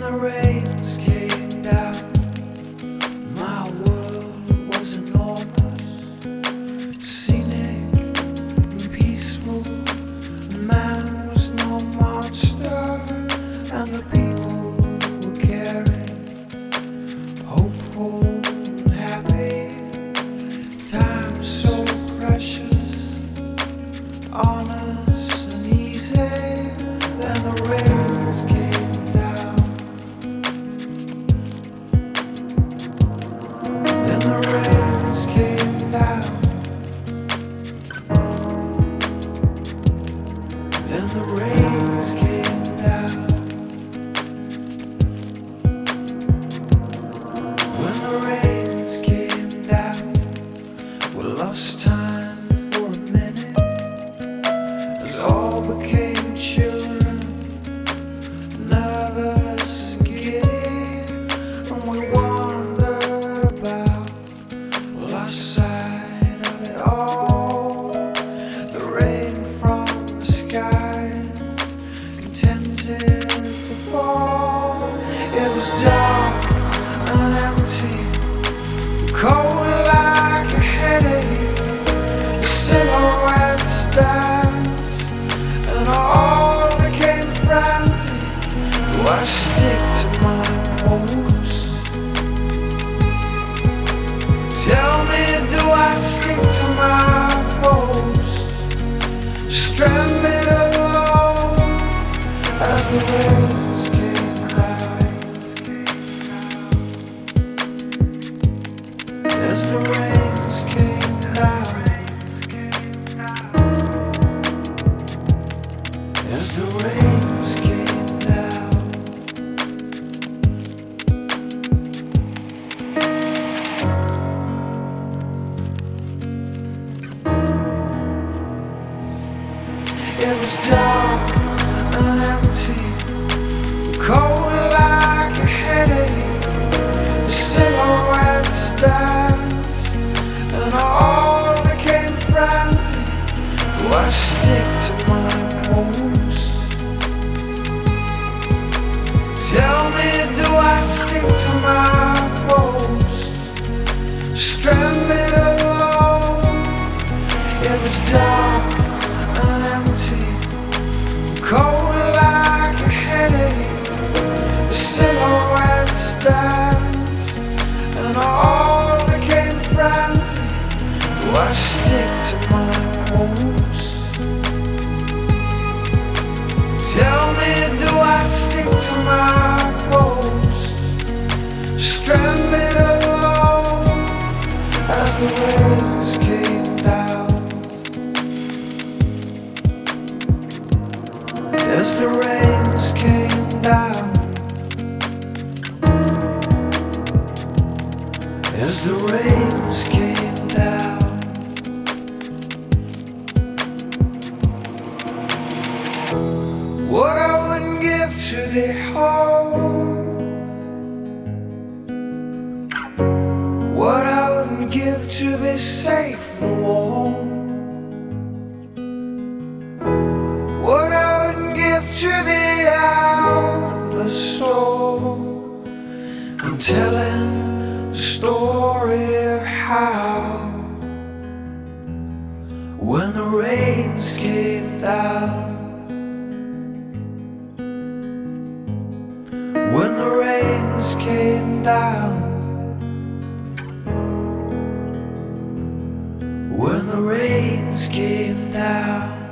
the rains came down, my world was enormous, scenic and peaceful. The man was no monster, and the people were caring, hopeful and happy. Time so precious, honest and easy. Then the rains came down. Then the rains came down. Then the rains came down. When the rains came down, we lost time for a minute, as all became children, nervous and giddy, and we wandered about, lost sight of it all. The rain from the skies contented to fall. It was dark and empty, cold like a headache. The silhouettes danced, and all became frantic. Do I stick to my post? Tell me, do I stick to my post? Stranded alone as the rains came down. As the rains came down. As the rains came down. It was dark and empty, cold like a headache. The silhouettes danced, and all became frantic. Do I stick to my post? Tell me, do I stick to my post? Stranded alone. It was dark and empty, cold like a headache. The silhouettes danced, and all became frantic. Do I stick to my post? Tell me, do I stick to my post? Stranded alone as the rains came down. As the rains came down. As the rains came down. What I wouldn't give to be home, what I wouldn't give to be safe and warm, what I wouldn't give to be out of the storm, and telling the story of how when the rains came down. When the rains came down. When the rains came down.